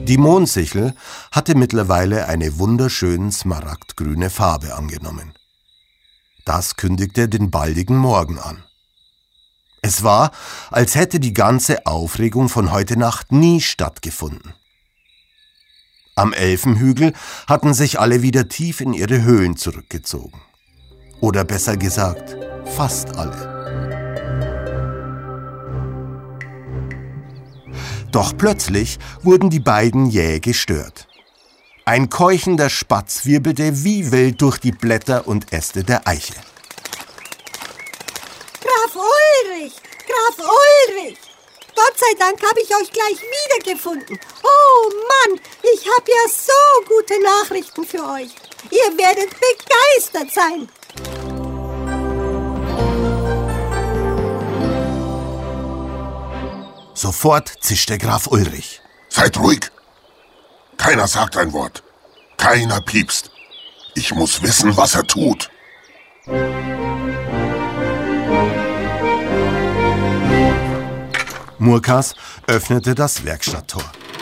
Die Mondsichel hatte mittlerweile eine wunderschön smaragdgrüne Farbe angenommen. Das kündigte den baldigen Morgen an. Es war, als hätte die ganze Aufregung von heute Nacht nie stattgefunden. Am Elfenhügel hatten sich alle wieder tief in ihre Höhlen zurückgezogen. Oder besser gesagt, fast alle. Doch plötzlich wurden die beiden jäh gestört. Ein keuchender Spatz wirbelte wie wild durch die Blätter und Äste der Eiche. Graf Ulrich! Graf Ulrich! Gott sei Dank habe ich euch gleich wiedergefunden. Oh Mann, ich habe ja so gute Nachrichten für euch. Ihr werdet begeistert sein. Sofort zischte Graf Ulrich. Seid ruhig. Keiner sagt ein Wort. Keiner piepst. Ich muss wissen, was er tut. Murkas öffnete das Werkstatttor.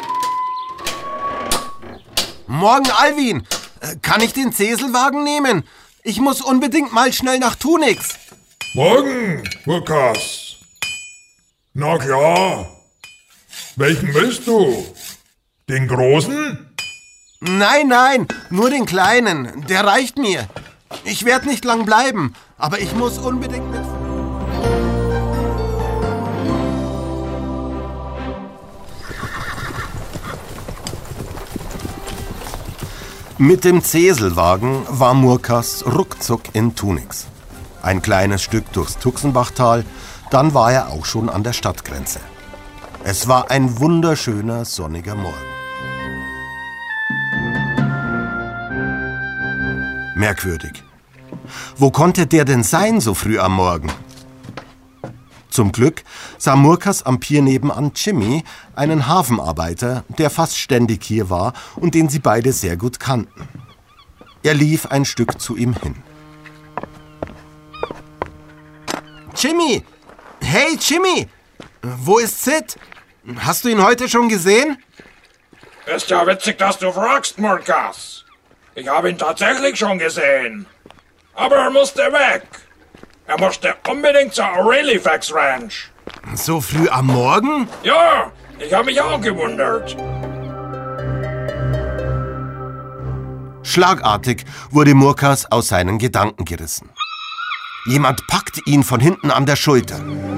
Morgen, Alwin. Kann ich den Zeselwagen nehmen? Ich muss unbedingt mal schnell nach Tunix. Morgen, Murkas. Na klar. Welchen willst du? Den großen? Nein, nur den kleinen. Der reicht mir. Ich werde nicht lang bleiben, aber ich muss unbedingt mit... Mit dem Zeselwagen war Murkas ruckzuck in Tunix. Ein kleines Stück durchs Tuxenbachtal, dann war er auch schon an der Stadtgrenze. Es war ein wunderschöner, sonniger Morgen. Merkwürdig. Wo konnte der denn sein so früh am Morgen? Zum Glück sah Murkas am Pier nebenan Jimmy, einen Hafenarbeiter, der fast ständig hier war und den sie beide sehr gut kannten. Er lief ein Stück zu ihm hin. Jimmy! Hey, Jimmy! Wo ist Sid? Hast du ihn heute schon gesehen? Ist ja witzig, dass du fragst, Murkas. Ich habe ihn tatsächlich schon gesehen. Aber er musste weg. Er musste unbedingt zur Aurelifax Ranch. So früh am Morgen? Ja, ich habe mich auch gewundert. Schlagartig wurde Murkas aus seinen Gedanken gerissen. Jemand packte ihn von hinten an der Schulter.